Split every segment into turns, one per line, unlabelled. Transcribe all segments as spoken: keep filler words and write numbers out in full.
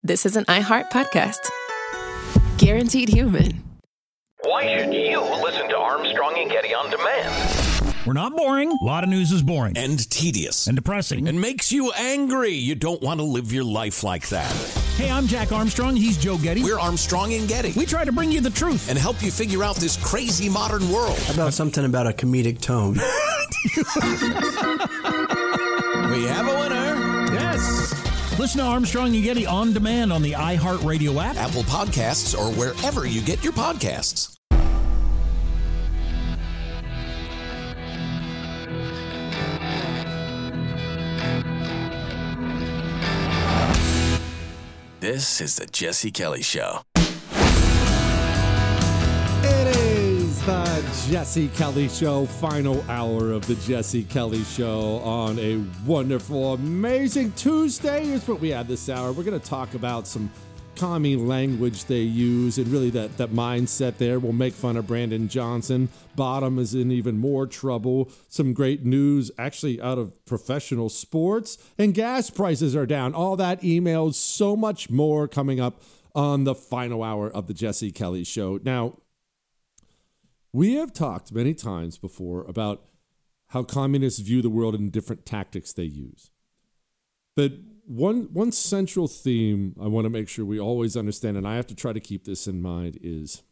this is an iHeart podcast. Guaranteed human.
Why should you listen to Armstrong and Getty on demand?
We're not boring. A lot of news is boring.
And tedious.
And depressing.
And makes you angry. You don't want to live your life like that.
Hey, I'm Jack Armstrong. He's Joe Getty.
We're Armstrong and Getty.
We try to bring you the truth.
And help you figure out this crazy modern world.
How about something about a comedic tone?
We have a winner.
Yes. Listen to Armstrong and Getty on demand on the iHeartRadio app,
Apple Podcasts, or wherever you get your podcasts. This is the Jesse Kelly Show.
It is the Jesse Kelly Show, final hour of the Jesse Kelly Show on a wonderful, amazing Tuesday. Here's what we had this hour. We're going to talk about some commie language they use and really that, that mindset there. We'll make fun of Brandon Johnson. Bottom is in even more trouble. Some great news actually out of professional sports. And gas prices are down. All that, emails, so much more coming up on the final hour of the Jesse Kelly Show. Now, we have talked many times before about how communists view the world and different tactics they use. But one one central theme I want to make sure we always understand, and I have to try to keep this in mind, is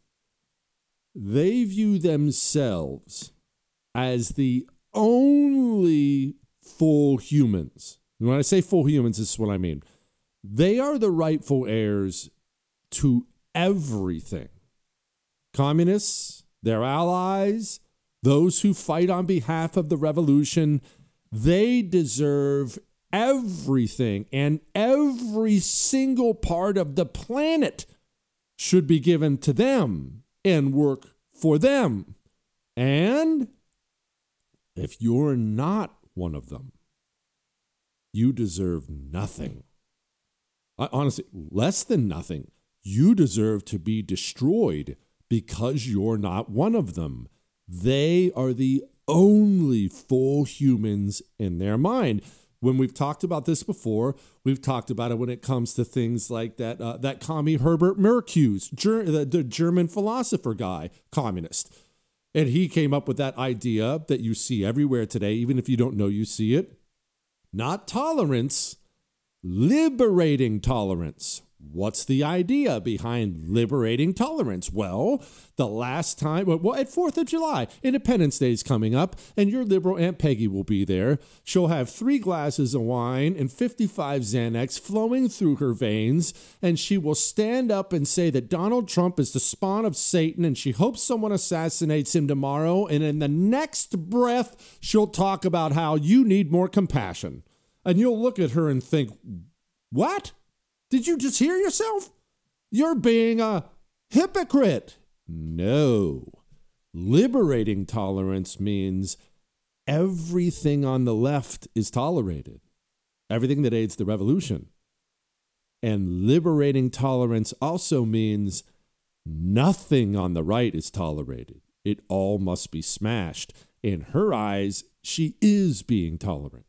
they view themselves as the only full humans. And when I say full humans, this is what I mean. They are the rightful heirs to everything. Communists, their allies, those who fight on behalf of the revolution, they deserve everything, and every single part of the planet should be given to them and work for them. And if you're not one of them, you deserve nothing. I, honestly, less than nothing. You deserve to be destroyed because you're not one of them. They are the only full humans in their mind. When we've talked about this before, we've talked about it when it comes to things like that uh, that commie Herbert Marcuse, ger- the, the German philosopher guy, communist. And he came up with that idea that you see everywhere today, even if you don't know you see it. Not tolerance, liberating tolerance. What's the idea behind liberating tolerance? Well, the last time, well, at fourth of July, Independence Day is coming up, and your liberal Aunt Peggy will be there. She'll have three glasses of wine and fifty-five Xanax flowing through her veins, and she will stand up and say that Donald Trump is the spawn of Satan, and she hopes someone assassinates him tomorrow, and in the next breath, she'll talk about how you need more compassion. And you'll look at her and think, what? Did you just hear yourself? You're being a hypocrite. No. Liberating tolerance means everything on the left is tolerated. Everything that aids the revolution. And liberating tolerance also means nothing on the right is tolerated. It all must be smashed. In her eyes, she is being tolerant.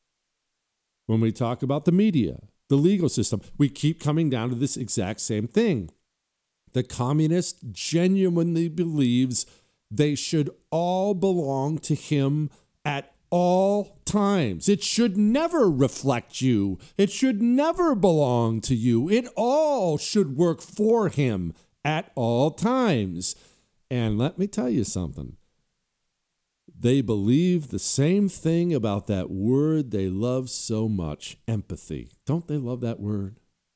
When we talk about the media, the legal system, we keep coming down to this exact same thing. The communist genuinely believes they should all belong to him at all times. It should never reflect you. It should never belong to you. It all should work for him at all times. And let me tell you something. They believe the same thing about that word they love so much, empathy. Don't they love that word?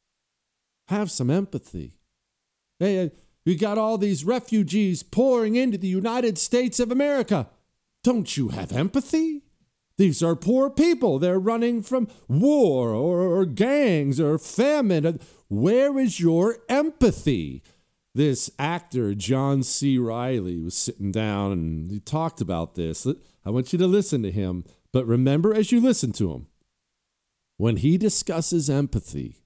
Have some empathy. Hey, you got all these refugees pouring into the United States of America. Don't you have empathy? These are poor people. They're running from war or, or gangs or famine. Where is your empathy? This actor, John C. Reilly, was sitting down and he talked about this. I want you to listen to him, but remember as you listen to him, when he discusses empathy,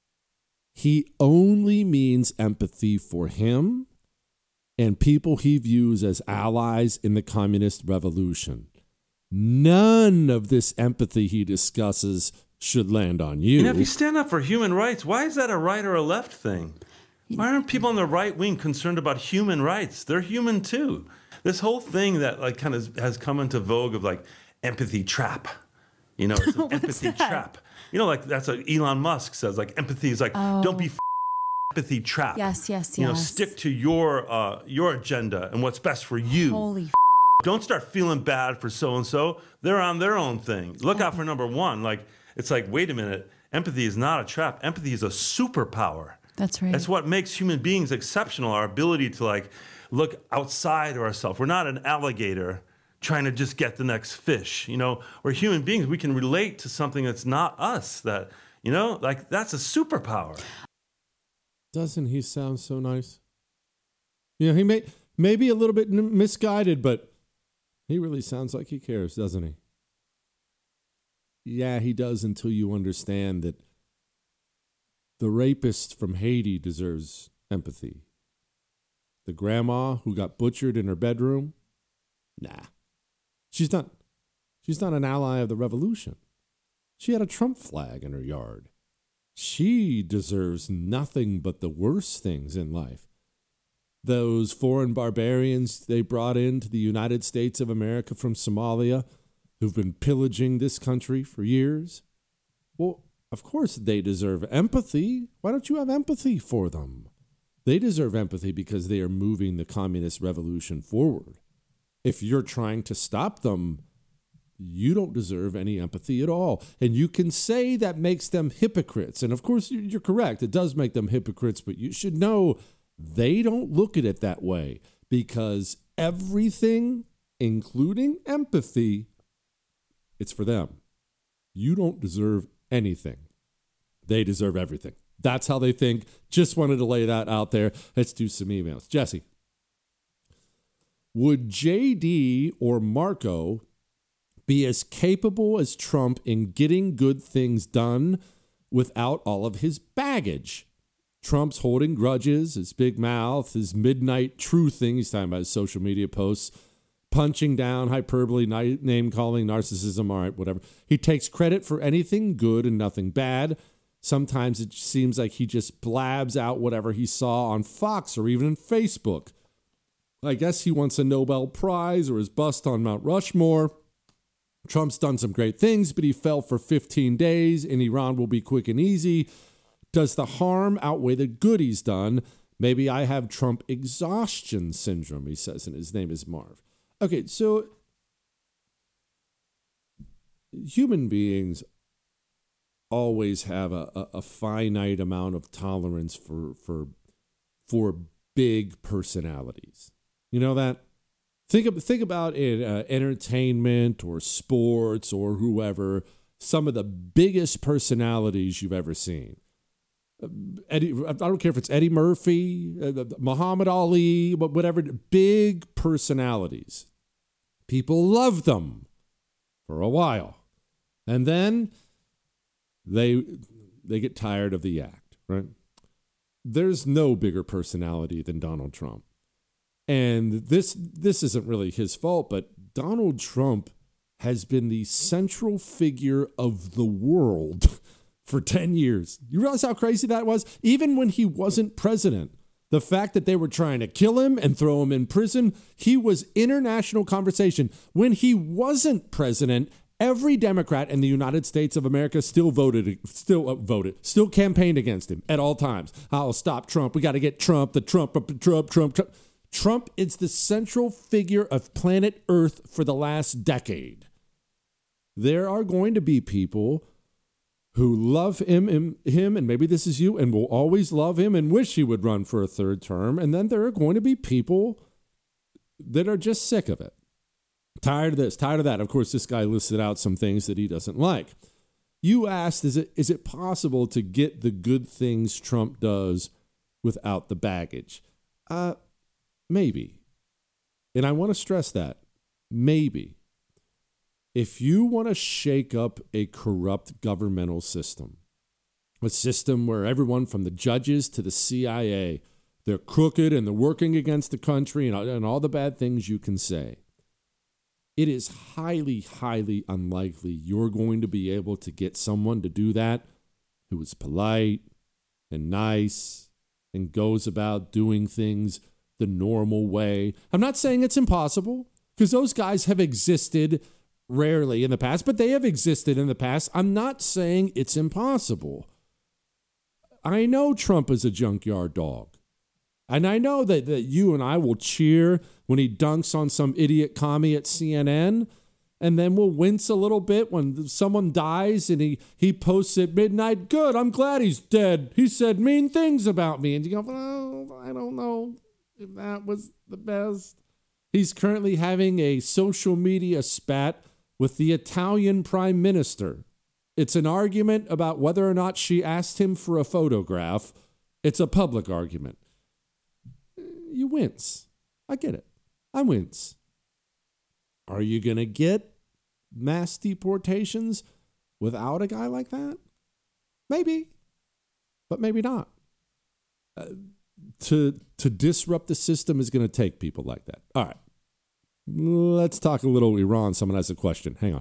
he only means empathy for him and people he views as allies in the communist revolution. None of this empathy he discusses should land on you.
And if you stand up for human rights, why is that a right or a left thing? Why aren't people on the right wing concerned about human rights? They're human too. This whole thing that like kind of has come into vogue of like empathy trap. You know, it's an empathy that? trap. You know, like that's what Elon Musk says. Like empathy is like, oh. don't be f- empathy trap.
Yes, yes, yes.
You know, stick to your uh, your agenda and what's best for you.
Holy f-
Don't start feeling bad for so and so. They're on their own thing. Look out for number one. Like it's like, wait a minute. Empathy is not a trap. Empathy is a superpower.
That's right.
That's what makes human beings exceptional. Our ability to like look outside of ourselves. We're not an alligator trying to just get the next fish. You know, we're human beings. We can relate to something that's not us. That, you know, like that's a superpower.
Doesn't he sound so nice? You know, he may maybe a little bit misguided, but he really sounds like he cares, doesn't he? Yeah, he does, until you understand that the rapist from Haiti deserves empathy. The grandma who got butchered in her bedroom? Nah. She's not she's not an ally of the revolution. She had a Trump flag in her yard. She deserves nothing but the worst things in life. Those foreign barbarians they brought into the United States of America from Somalia, who've been pillaging this country for years. Well, of course they deserve empathy. Why don't you have empathy for them? They deserve empathy because they are moving the communist revolution forward. If you're trying to stop them, you don't deserve any empathy at all. And you can say that makes them hypocrites. And of course, you're correct. It does make them hypocrites, but you should know they don't look at it that way, because everything, including empathy, it's for them. You don't deserve anything. They deserve everything. That's how they think. Just wanted to lay that out there. Let's do some emails. Jesse, would J D or Marco be as capable as Trump in getting good things done without all of his baggage? Trump's holding grudges, his big mouth, his midnight truthing. He's talking about his social media posts. Punching down, hyperbole, name-calling, narcissism, all right, whatever. He takes credit for anything good and nothing bad. Sometimes it seems like he just blabs out whatever he saw on Fox or even in Facebook. I guess he wants a Nobel Prize or his bust on Mount Rushmore. Trump's done some great things, but he fell for fifteen days, and Iran will be quick and easy. Does the harm outweigh the good he's done? Maybe I have Trump exhaustion syndrome, he says, and his name is Marv. Okay, so human beings always have a, a, a finite amount of tolerance for for for big personalities. You know that? Think of, think about in uh, entertainment or sports or whoever, some of the biggest personalities you've ever seen. Uh, Eddie, I don't care if it's Eddie Murphy, uh, Muhammad Ali, but whatever, big personalities. People love them for a while. And then they they get tired of the act, right? There's no bigger personality than Donald Trump. And this this isn't really his fault, but Donald Trump has been the central figure of the world for ten years. You realize how crazy that was? Even when he wasn't president, the fact that they were trying to kill him and throw him in prison, he was international conversation. When he wasn't president, every Democrat in the United States of America still voted, still uh, voted, still campaigned against him at all times. I'll stop Trump. We got to get Trump, the Trump, Trump, Trump, Trump. Trump is the central figure of planet Earth for the last decade. There are going to be people who love him, him, him, and maybe this is you, and will always love him and wish he would run for a third term. And then there are going to be people that are just sick of it. Tired of this, tired of that. Of course, this guy listed out some things that he doesn't like. You asked, is it is it possible to get the good things Trump does without the baggage? Uh, maybe. And I want to stress that. Maybe. If you want to shake up a corrupt governmental system, a system where everyone from the judges to the C I A, they're crooked and they're working against the country and, and all the bad things you can say, it is highly, highly unlikely you're going to be able to get someone to do that who is polite and nice and goes about doing things the normal way. I'm not saying it's impossible, because those guys have existed rarely in the past, but they have existed in the past. I'm not saying it's impossible. I know Trump is a junkyard dog. And I know that, that you and I will cheer when he dunks on some idiot commie at C N N, and then we'll wince a little bit when someone dies and he, he posts at midnight, good, I'm glad he's dead. He said mean things about me. And you go, well, I don't know if that was the best. He's currently having a social media spat with the Italian prime minister. It's an argument about whether or not she asked him for a photograph. It's a public argument. You wince. I get it. I wince. Are you going to get mass deportations without a guy like that? Maybe, but maybe not. Uh, to, to disrupt the system is going to take people like that. All right. Let's talk a little Iran. Someone has a question. Hang on.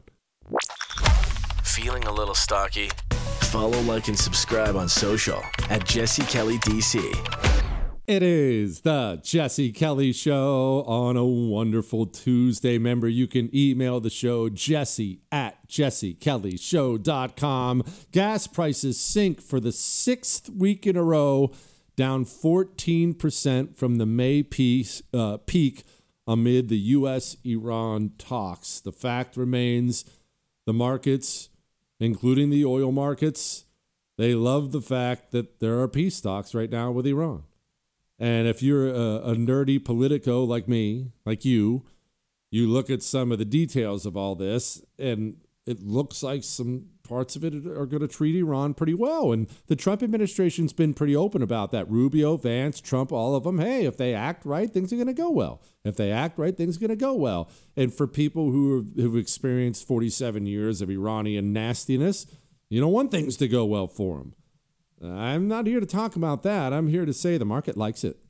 Feeling a little stocky? Follow, like, and subscribe on social at Jesse Kelly D C.
It is the Jesse Kelly Show on a wonderful Tuesday. Remember, you can email the show, jesse at jesse kelly show dot com. Gas prices sink for the sixth week in a row, down fourteen percent from the May peak, uh, peak amid the U S Iran talks. The fact remains the markets, including the oil markets, they love the fact that there are peace talks right now with Iran. And if you're a, a nerdy politico like me, like you, you look at some of the details of all this, and it looks like some parts of it are going to treat Iran pretty well. And the Trump administration's been pretty open about that. Rubio, Vance, Trump, all of them. Hey, if they act right, things are going to go well. If they act right, things are going to go well. And for people who have, who've experienced forty-seven years of Iranian nastiness, you don't want things to go well for them. I'm not here to talk about that. I'm here to say the market likes it.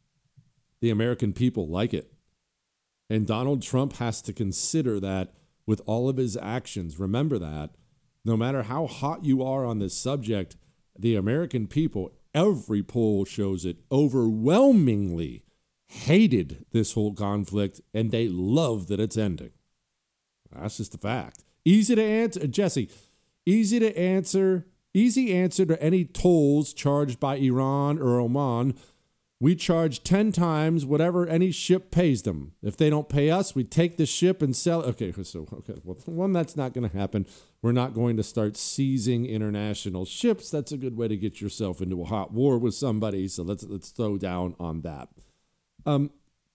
The American people like it. And Donald Trump has to consider that with all of his actions. Remember that. No matter how hot you are on this subject, the American people, every poll shows it, overwhelmingly hated this whole conflict, and they love that it's ending. That's just a fact. Easy to answer, Jesse, easy to answer, easy answer to any tolls charged by Iran or Oman. We charge ten times whatever any ship pays them. If they don't pay us, we take the ship and sell. Okay, so okay, well, one, that's not going to happen. We're not going to start seizing international ships. That's a good way to get yourself into a hot war with somebody. So let's let's throw down on that. Um,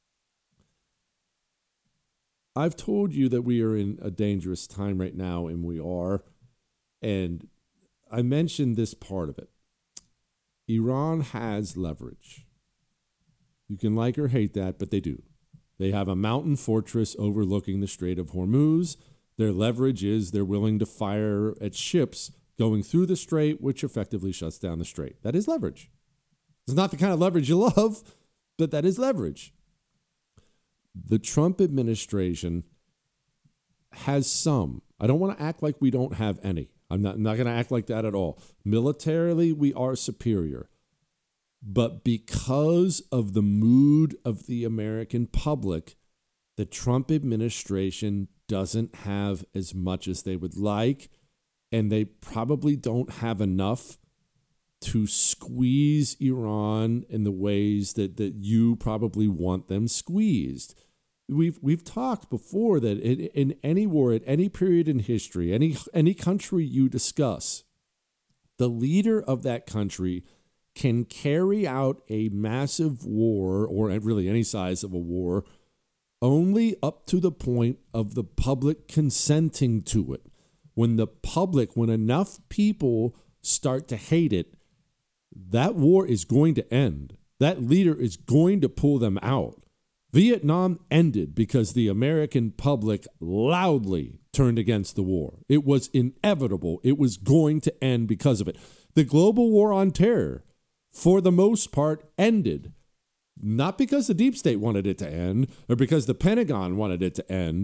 I've told you that we are in a dangerous time right now, and we are. And I mentioned this part of it. Iran has leverage. You can like or hate that, but they do. They have a mountain fortress overlooking the Strait of Hormuz. Their leverage is they're willing to fire at ships going through the strait, which effectively shuts down the strait. That is leverage. It's not the kind of leverage you love, but that is leverage. The Trump administration has some. I don't want to act like we don't have any. I'm not, I'm not going to act like that at all. Militarily, we are superior. But because of the mood of the American public, the Trump administration doesn't have as much as they would like, and they probably don't have enough to squeeze Iran in the ways that, that you probably want them squeezed. We've we've talked before that in, in any war, at any period in history, any any country you discuss, the leader of that country can carry out a massive war, or really any size of a war, only up to the point of the public consenting to it. When the public, when enough people start to hate it, that war is going to end. That leader is going to pull them out. Vietnam ended because the American public loudly turned against the war. It was inevitable. It was going to end because of it. The global war on terror, for the most part, ended. Not because the deep state wanted it to end or because the Pentagon wanted it to end,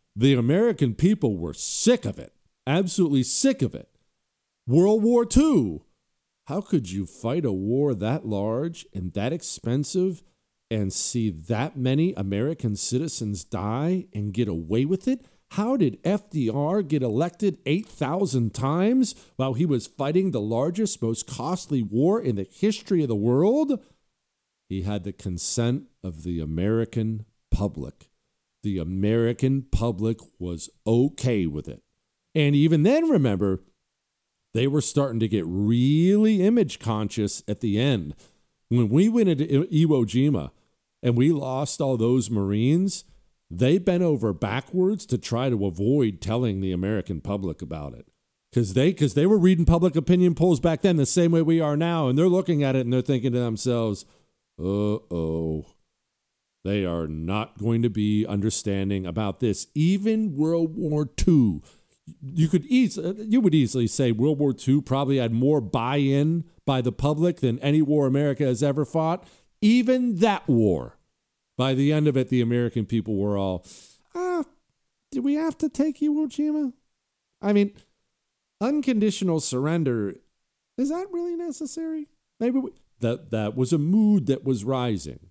The American people were sick of it, absolutely sick of it. World War Two. How could you fight a war that large and that expensive and see that many American citizens die and get away with it? How did F D R get elected eight thousand times while he was fighting the largest, most costly war in the history of the world? He had the consent of the American public. The American public was okay with it. And even then, remember, they were starting to get really image conscious at the end. When we went into Iwo Jima and we lost all those Marines, they bent over backwards to try to avoid telling the American public about it. Because they, because they were reading public opinion polls back then the same way we are now, and they're looking at it and they're thinking to themselves, uh-oh, they are not going to be understanding about this. Even World War Two, you could easily, you would easily say World War Two probably had more buy-in by the public than any war America has ever fought. Even that war, by the end of it, the American people were all, ah, did we have to take Iwo Jima? I mean, unconditional surrender, is that really necessary? Maybe we, that that was a mood that was rising.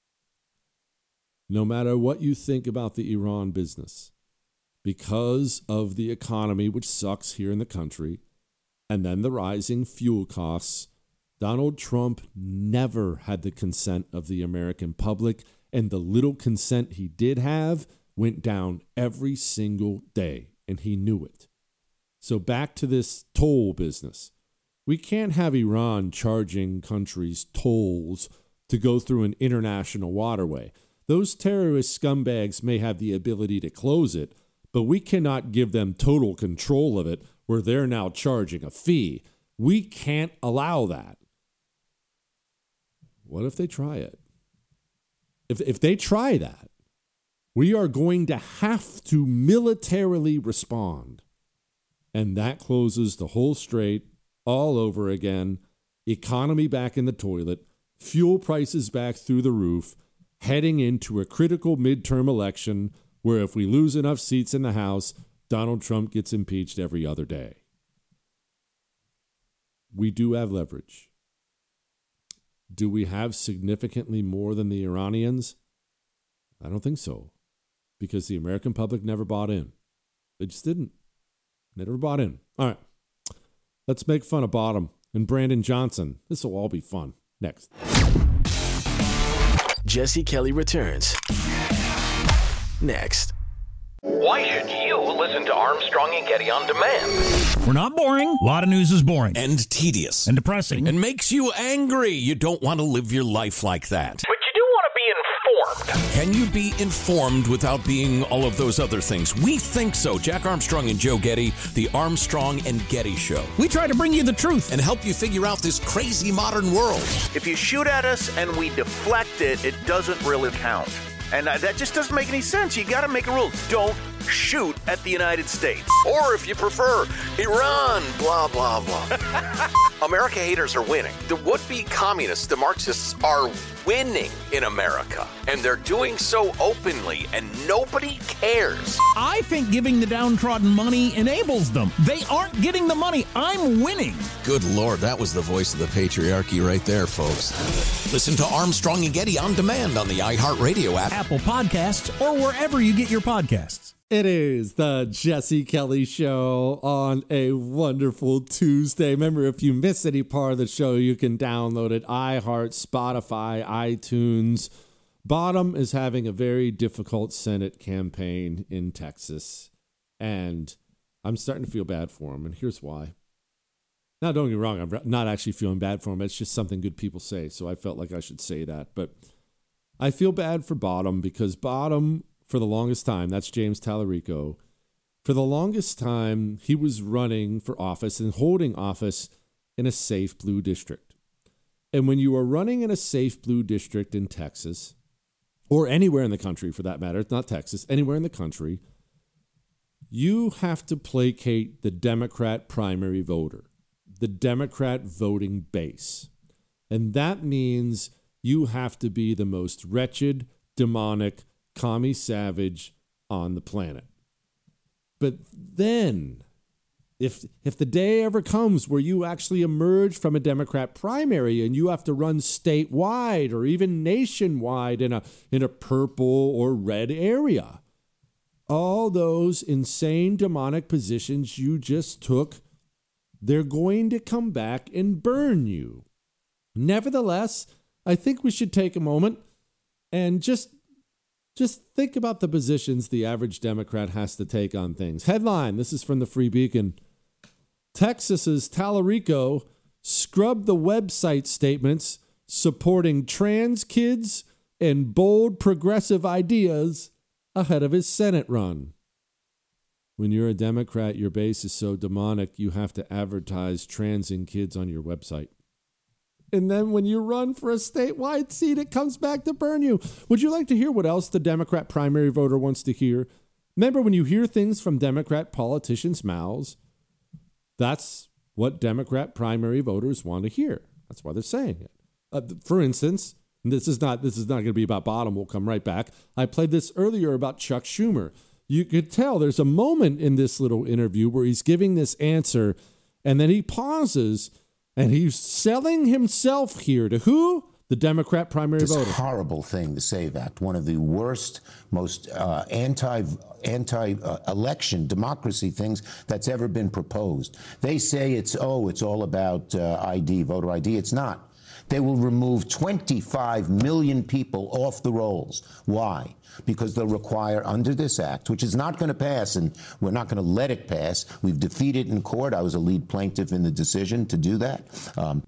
No matter what you think about the Iran business, because of the economy, which sucks here in the country, and then the rising fuel costs, Donald Trump never had the consent of the American public, and the little consent he did have went down every single day, and he knew it. So back to this toll business. We can't have Iran charging countries tolls to go through an international waterway. Those terrorist scumbags may have the ability to close it, but we cannot give them total control of it where they're now charging a fee. We can't allow that. What if they try it? If if they try that, we are going to have to militarily respond. And that closes the whole strait all over again. Economy back in the toilet, fuel prices back through the roof, heading into a critical midterm election where if we lose enough seats in the House, Donald Trump gets impeached every other day. We do have leverage. Do we have significantly more than the Iranians? I don't think so, because the American public never bought in. They just didn't. Never bought in. All right. Let's make fun of Bottom and Brandon Johnson. This will all be fun. Next.
Jesse Kelly returns next.
Why should you listen to Armstrong and Getty on demand?
We're not boring. A lot of news is boring.
And tedious.
And depressing.
And makes you angry. You don't want to live your life like that.
But you do want to be informed.
Can you be informed without being all of those other things? We think so. Jack Armstrong and Joe Getty, the Armstrong and Getty Show.
We try to bring you the truth.
And help you figure out this crazy modern world.
If you shoot at us and we deflect it, it doesn't really count. And that just doesn't make any sense. You got to make a rule. Don't shoot at the United States.
Or if you prefer, Iran, blah, blah, blah. America haters are winning. The would-be communists, the Marxists, are winning in America. And they're doing so openly, and nobody cares.
I think giving the downtrodden money enables them. They aren't getting the money. I'm winning.
Good Lord, that was the voice of the patriarchy right there, folks. Listen to Armstrong and Getty on demand on the iHeartRadio app,
Apple Podcasts, or wherever you get your podcasts.
It is the Jesse Kelly Show on a wonderful Tuesday. Remember, if you miss any part of the show, you can download it. iHeart, Spotify, iTunes. Bottom is having a very difficult Senate campaign in Texas, and I'm starting to feel bad for him, and here's why. Now, don't get me wrong, I'm not actually feeling bad for him. It's just something good people say, so I felt like I should say that. But I feel bad for Bottom because Bottom, for the longest time, that's James Tallarico, for the longest time, he was running for office and holding office in a safe blue district. And when you are running in a safe blue district in Texas, or anywhere in the country for that matter, it's not Texas, anywhere in the country, you have to placate the Democrat primary voter, the Democrat voting base. And that means you have to be the most wretched, demonic, commie savage on the planet. But then, if if the day ever comes where you actually emerge from a Democrat primary and you have to run statewide or even nationwide in a in a purple or red area, all those insane demonic positions you just took, they're going to come back and burn you. Nevertheless, I think we should take a moment and just just think about the positions the average Democrat has to take on things. Headline, this is from the Free Beacon. Texas's Tallarico scrubbed the website statements supporting trans kids and bold progressive ideas ahead of his Senate run. When you're a Democrat, your base is so demonic, you have to advertise trans and kids on your website. And then when you run for a statewide seat, it comes back to burn you. Would you like to hear what else the Democrat primary voter wants to hear? Remember, when you hear things from Democrat politicians' mouths, that's what Democrat primary voters want to hear. That's why they're saying it. Uh, for instance, this is not this is not going to be about bottom. We'll come right back. I played this earlier about Chuck Schumer. You could tell there's a moment in this little interview where he's giving this answer, and then he pauses, and he's selling himself here to who? The Democrat primary
it's
voter.
It's a horrible thing to say that. One of the worst, most uh, anti, anti-election uh, democracy things that's ever been proposed. They say it's, oh, it's all about uh, I D, voter I D. It's not. They will remove twenty-five million people off the rolls. Why? Because they'll require, under this act, which is not going to pass, and we're not going to let it pass. We've defeated in court. I was a lead plaintiff in the decision to do that. Um,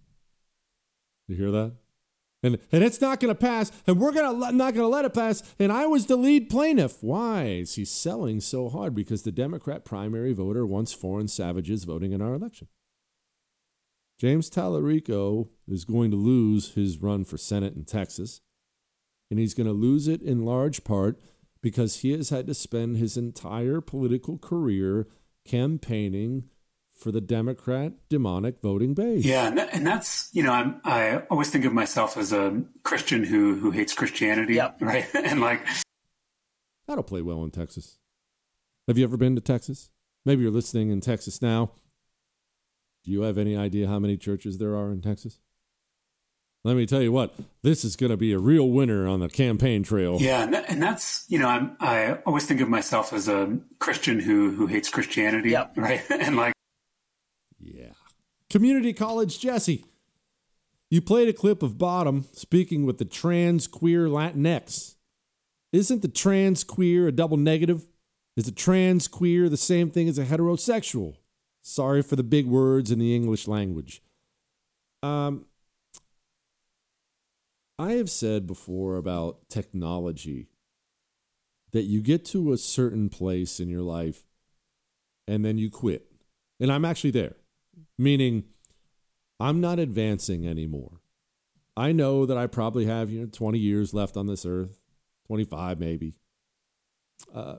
you hear that? And and it's not going to pass, and we're gonna not going to let it pass, and I was the lead plaintiff. Why is he selling so hard? Because the Democrat primary voter wants foreign savages voting in our election. James Tallarico is going to lose his run for Senate in Texas, and he's going to lose it in large part because he has had to spend his entire political career campaigning for the Democrat demonic voting base.
Yeah, and, that, and that's, you know, I'm, I always think of myself as a Christian who who hates Christianity, yep. right? And like,
that'll play well in Texas. Have you ever been to Texas? Maybe you're listening in Texas now. Do you have any idea how many churches there are in Texas? Let me tell you what, this is going to be a real winner on the campaign trail.
Yeah, and, that, and that's, you know, I'm, I always think of myself as a Christian who who hates Christianity, yep. right? And like,
yeah. Community College Jesse, you played a clip of Bottom speaking with the trans queer Latinx. Isn't the trans queer a double negative? Is a trans queer the same thing as a heterosexual? Sorry for the big words in the English language. Um, I have said before about technology that you get to a certain place in your life and then you quit. And I'm actually there, meaning I'm not advancing anymore. I know that I probably have, you know, twenty years left on this earth, twenty-five maybe. Uh,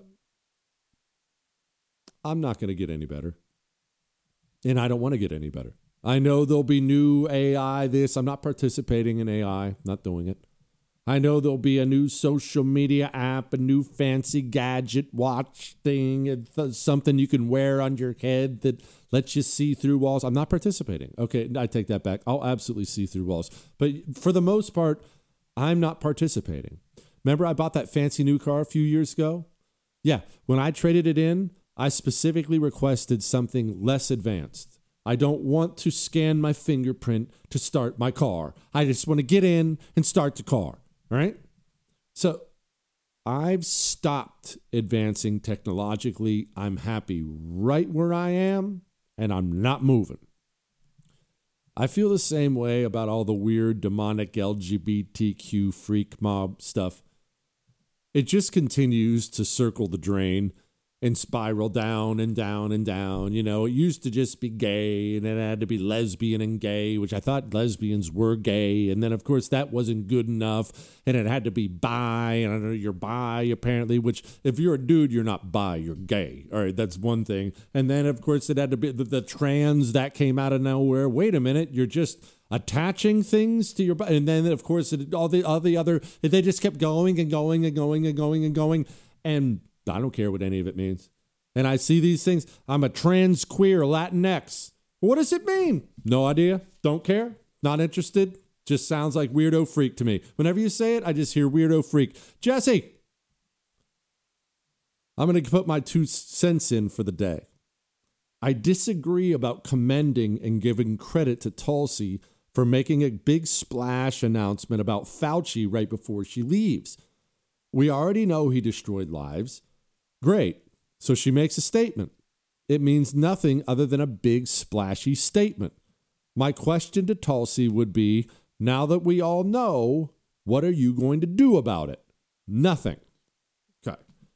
I'm not going to get any better. And I don't want to get any better. I know there'll be new A I, this. I'm not participating in A I, not doing it. I know there'll be a new social media app, a new fancy gadget watch thing, something you can wear on your head that lets you see through walls. I'm not participating. Okay, I take that back. I'll absolutely see through walls. But for the most part, I'm not participating. Remember I bought that fancy new car a few years ago? Yeah, when I traded it in, I specifically requested something less advanced. I don't want to scan my fingerprint to start my car. I just want to get in and start the car, right? So I've stopped advancing technologically. I'm happy right where I am, and I'm not moving. I feel the same way about all the weird demonic L G B T Q freak mob stuff. It just continues to circle the drain and spiral down and down and down. You know, it used to just be gay, and then it had to be lesbian and gay, which I thought lesbians were gay. And then, of course, that wasn't good enough, and it had to be bi, and I know you're bi, apparently, which if you're a dude, you're not bi, you're gay. All right, that's one thing. And then, of course, it had to be the, the trans, that came out of nowhere. Wait a minute, you're just attaching things to your body. And then, of course, it, all the all the other, they just kept going and going and going and going and going. And I don't care what any of it means. And I see these things. I'm a trans, queer, Latinx. What does it mean? No idea. Don't care. Not interested. Just sounds like weirdo freak to me. Whenever you say it, I just hear weirdo freak. Jesse, I'm going to put my two cents in for the day. I disagree about commending and giving credit to Tulsi for making a big splash announcement about Fauci right before she leaves. We already know he destroyed lives. Great. So she makes a statement. It means nothing other than a big splashy statement. My question to Tulsi would be, now that we all know, what are you going to do about it? Nothing. Okay.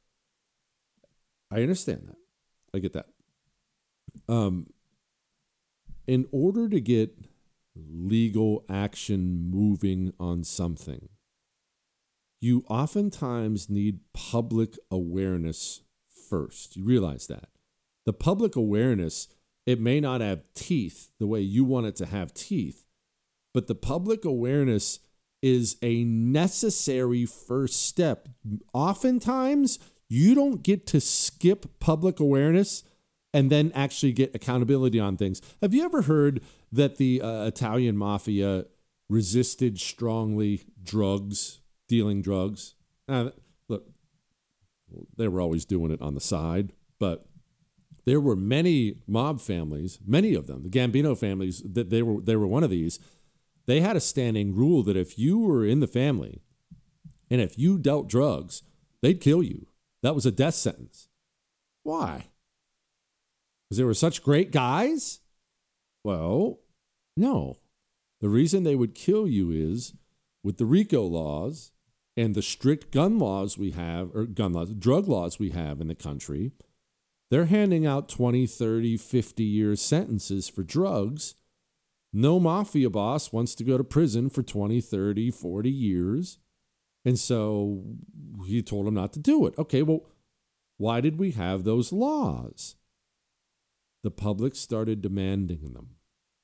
I understand that. I get that. Um, in order to get legal action moving on something, you oftentimes need public awareness first. You realize that. The public awareness, it may not have teeth the way you want it to have teeth, but the public awareness is a necessary first step. Oftentimes, you don't get to skip public awareness and then actually get accountability on things. Have you ever heard that the uh, Italian mafia resisted strongly drugs, dealing drugs? Uh, look, they were always doing it on the side, but there were many mob families, many of them, the Gambino families, that they were they were one of these. They had a standing rule that if you were in the family and if you dealt drugs, they'd kill you. That was a death sentence. Why? Because they were such great guys? Well, no. The reason they would kill you is with the RICO laws and the strict gun laws we have, or gun laws, drug laws we have in the country, they're handing out twenty, thirty, fifty year sentences for drugs. No mafia boss wants to go to prison for twenty, thirty, forty years. And so he told him not to do it. Okay, well, why did we have those laws? The public started demanding them.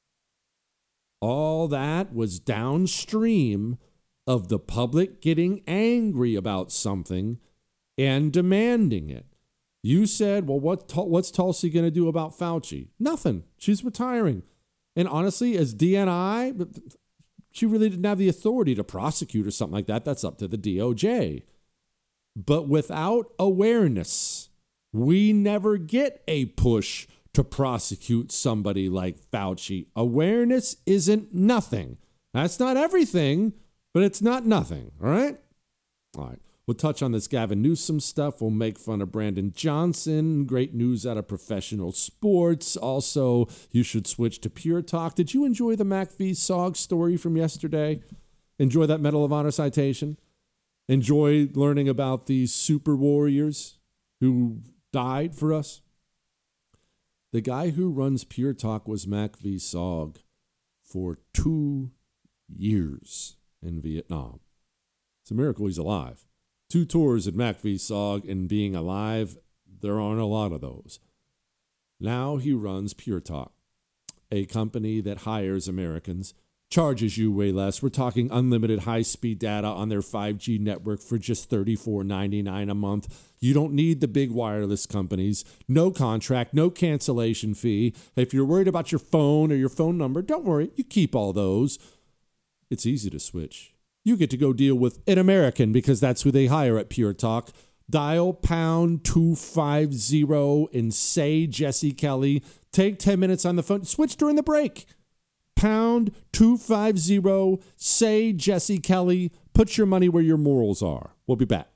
All that was downstream of the public getting angry about something and demanding it. You said, well, what what's Tulsi going to do about Fauci? Nothing. She's retiring. And honestly, as D N I, she really didn't have the authority to prosecute or something like that. That's up to the D O J. But without awareness, we never get a push to prosecute somebody like Fauci. Awareness isn't nothing. That's not everything, but it's not nothing. All right? All right. We'll touch on this Gavin Newsom stuff. We'll make fun of Brandon Johnson. Great news out of professional sports. Also, you should switch to Pure Talk. Did you enjoy the Mac V. Sog story from yesterday? Enjoy that Medal of Honor citation? Enjoy learning about these super warriors who died for us? The guy who runs Pure Talk was Mac V. Sog for two years in Vietnam. It's a miracle he's alive. Two tours at Mac V. Sog, and being alive, there aren't a lot of those. Now he runs Pure Talk, a company that hires Americans, charges you way less. We're talking unlimited high-speed data on their five G network for just thirty-four ninety-nine a month. You don't need the big wireless companies. No contract, no cancellation fee. If you're worried about your phone or your phone number, don't worry. You keep all those. It's easy to switch. You get to go deal with an American because that's who they hire at Pure Talk. Dial pound two five zero and say Jesse Kelly. Take ten minutes on the phone. Switch during the break. Pound two five zero, say Jesse Kelly. Put your money where your morals are. We'll be back.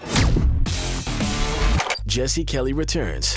Jesse Kelly returns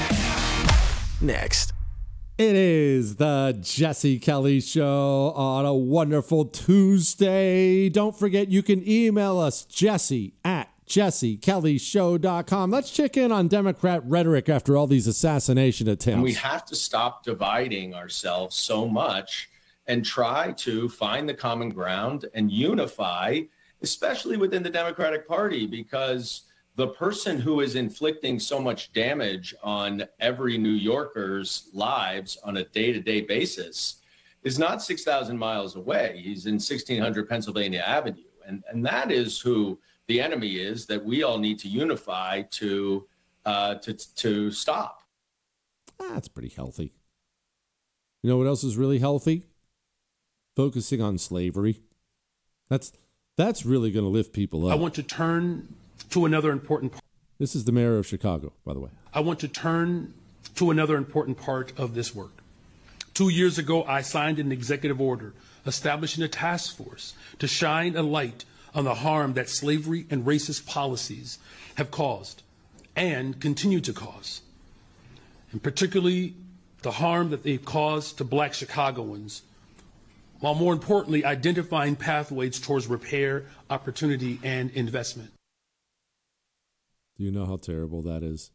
next.
It is the Jesse Kelly Show on a wonderful Tuesday. Don't forget, you can email us, Jesse at jesse kelly show dot com. Let's check in on Democrat rhetoric after all these assassination attempts.
And we have to stop dividing ourselves so much and try to find the common ground and unify, especially within the Democratic Party, because the person who is inflicting so much damage on every New Yorker's lives on a day-to-day basis is not six thousand miles away. He's in sixteen hundred Pennsylvania Avenue. And, and that is who the enemy is that we all need to unify to uh, to to stop.
That's pretty healthy. You know what else is really healthy? Focusing on slavery. That's that's really going to lift people up.
I want to turn to another important part.
This is the mayor of Chicago, by the way.
I want to turn to another important part of this work. Two years ago, I signed an executive order establishing a task force to shine a light on the harm that slavery and racist policies have caused and continue to cause, and particularly the harm that they've caused to Black Chicagoans, while more importantly, identifying pathways towards repair, opportunity, and investment.
Do you know how terrible that is?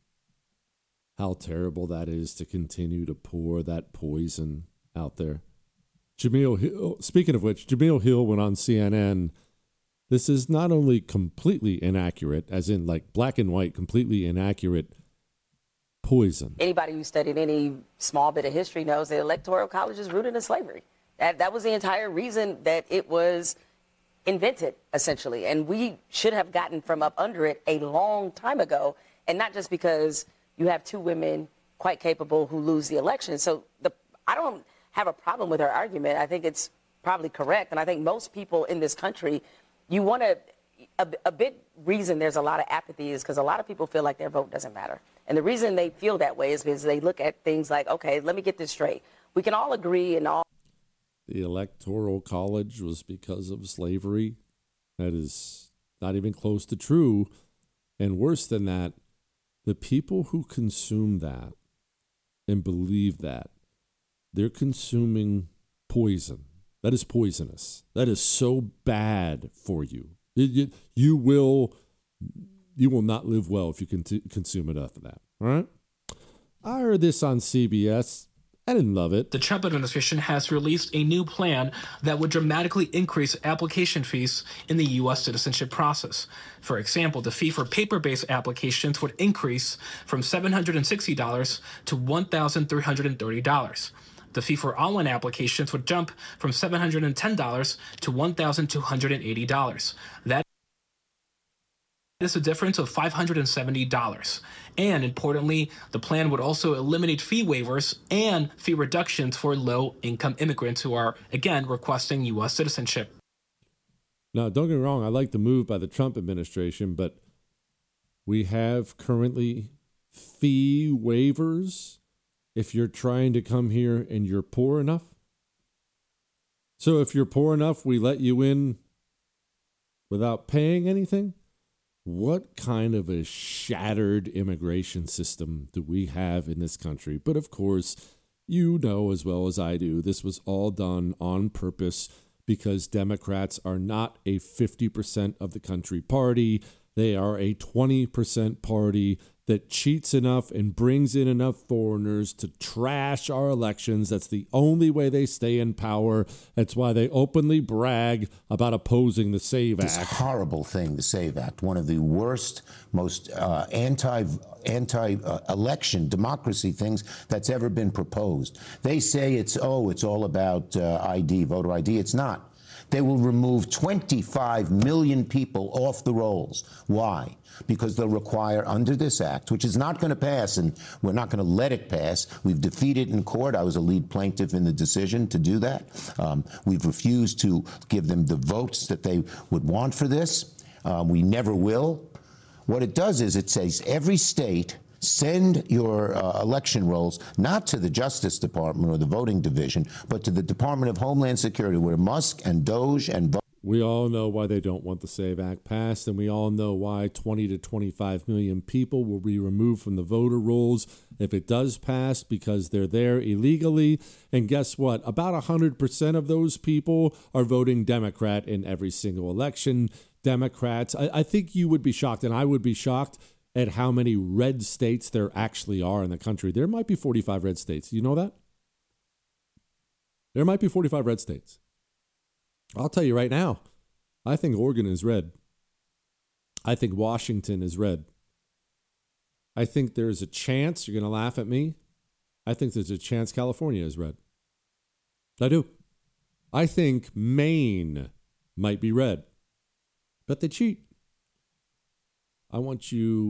How terrible that is to continue to pour that poison out there. Jemele Hill, speaking of which, Jemele Hill went on C N N. This is not only completely inaccurate, as in like black and white, completely inaccurate poison.
Anybody who studied any small bit of history knows that Electoral College is rooted in slavery. That, that was the entire reason that it was invented, essentially. And we should have gotten from up under it a long time ago, and not just because you have two women quite capable who lose the election. So the I don't have a problem with her argument. I think it's probably correct. And I think most people in this country, you want to, a, a big reason there's a lot of apathy is because a lot of people feel like their vote doesn't matter. And the reason they feel that way is because they look at things like, okay, let me get this straight. We can all agree and all.
The Electoral College was because of slavery. That is not even close to true. And worse than that, the people who consume that and believe that, they're consuming poison. That is poisonous. That is so bad for you. You, you will you will not live well if you can consume enough of that. All right? I heard this on C B S. I didn't love it.
The Trump administration has released a new plan that would dramatically increase application fees in the U S citizenship process. For example, the fee for paper-based applications would increase from seven hundred sixty dollars to one thousand three hundred thirty dollars. The fee for online applications would jump from seven hundred ten dollars to one thousand two hundred eighty dollars. That is a difference of five hundred seventy dollars. And importantly, the plan would also eliminate fee waivers and fee reductions for low-income immigrants who are, again, requesting U S citizenship.
Now, don't get me wrong, I like the move by the Trump administration, but we have currently fee waivers if you're trying to come here and you're poor enough. So if you're poor enough, we let you in without paying anything? What kind of a shattered immigration system do we have in this country? But of course, you know as well as I do, this was all done on purpose because Democrats are not a fifty percent of the country party. They are a twenty percent party that cheats enough and brings in enough foreigners to trash our elections. That's the only way they stay in power. That's why they openly brag about opposing the SAVE Act.
This horrible thing, the SAVE Act, one of the worst, most uh, anti anti uh, election democracy things that's ever been proposed. They say it's, oh, it's all about uh, I D, voter I D. It's not. They will remove twenty-five million people off the rolls. Why? Because they'll require, under this act, which is not going to pass, and we're not going to let it pass. We've defeated in court. I was a lead plaintiff in the decision to do that. Um, we've refused to give them the votes that they would want for this. Um, we never will. What it does is it says every state send your uh, election rolls not to the Justice Department or the voting division, but to the Department of Homeland Security, where Musk and Doge and
we all know why they don't want the SAVE Act passed, and we all know why twenty to twenty-five million people will be removed from the voter rolls if it does pass, because they're there illegally. And guess what? About one hundred percent of those people are voting Democrat in every single election. Democrats, I, I think you would be shocked, and I would be shocked at how many red states there actually are in the country. There might be forty-five red states. You know that? There might be forty-five red states. I'll tell you right now, I think Oregon is red. I think Washington is red. I think there's a chance, you're going to laugh at me, I think there's a chance California is red. I do. I think Maine might be red. But they cheat. I want you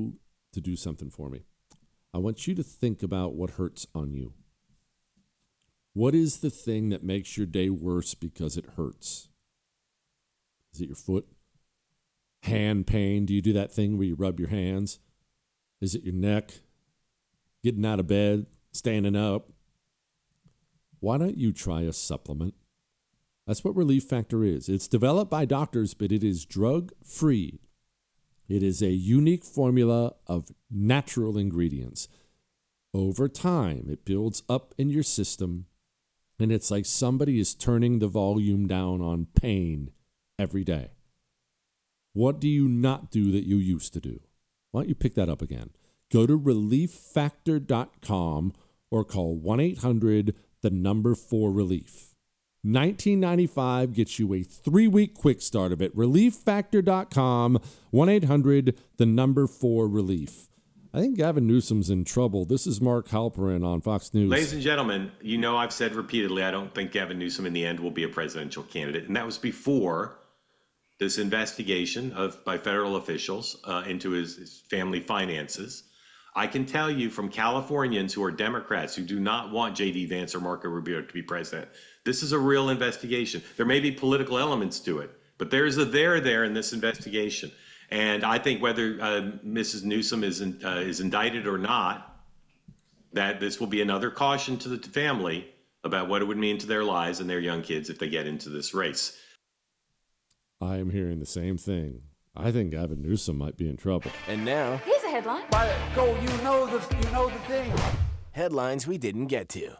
to do something for me. I want you to think about what hurts on you. What is the thing that makes your day worse because it hurts? Is it your foot? Hand pain? Do you do that thing where you rub your hands? Is it your neck? Getting out of bed? Standing up? Why don't you try a supplement? That's what Relief Factor is. It's developed by doctors, but it is drug-free. It is a unique formula of natural ingredients. Over time, it builds up in your system, and it's like somebody is turning the volume down on pain every day. What do you not do that you used to do? Why don't you pick that up again? Go to relief factor dot com or call one eight hundred the number four relief. nineteen ninety-five gets you a three-week quick start of it. relief factor dot com, one eight hundred the number four relief. I think Gavin Newsom's in trouble. This is Mark Halperin on Fox News.
Ladies and gentlemen, you know I've said repeatedly I don't think Gavin Newsom in the end will be a presidential candidate, and that was before this investigation of by federal officials uh, into his, his family finances. I can tell you from Californians who are Democrats who do not want J D Vance or Marco Rubio to be president, this is a real investigation. There may be political elements to it, but there's a there there in this investigation. And I think whether uh, Missus Newsom is in, uh, is indicted or not, that this will be another caution to the family about what it would mean to their lives and their young kids if they get into this race.
I am hearing the same thing. I think Gavin Newsom might be in trouble.
And now,
Here's a headline.
Go, you know the, you know the thing.
headlines we didn't get to.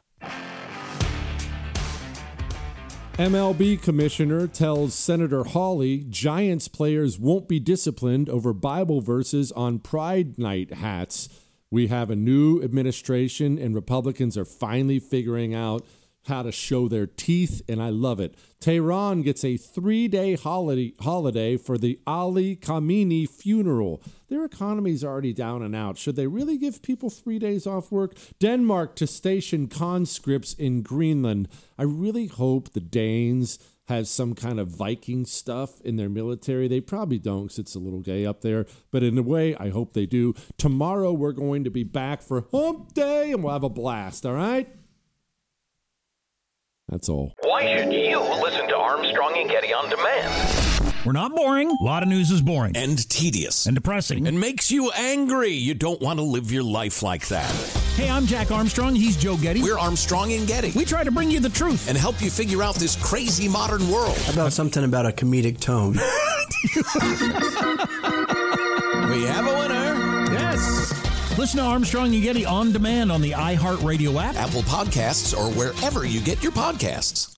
M L B commissioner tells Senator Hawley Giants players won't be disciplined over Bible verses on Pride Night hats. We have a new administration, and Republicans are finally figuring out how to show their teeth, and I love it. Tehran gets a three-day holiday holiday for the Ali Khamenei funeral. Their economy's already down and out. Should they really give people three days off work? Denmark to station conscripts in Greenland. I really hope the Danes have some kind of Viking stuff in their military. They probably don't because it's a little gay up there. But in a way, I hope they do. Tomorrow, we're going to be back for Hump Day, and we'll have a blast, all right? That's all.
Why should you listen to Armstrong and Getty on demand?
We're not boring. A lot of news is boring.
And tedious.
And depressing.
And makes you angry. You don't want to live your life like that.
Hey, I'm Jack Armstrong. He's Joe Getty.
We're Armstrong and Getty.
We try to bring you the truth.
And help you figure out this crazy modern world.
How about something about a comedic tone?
We have a winner.
Yes. Listen to Armstrong and Getty on demand on the iHeartRadio app,
Apple Podcasts, or wherever you get your podcasts.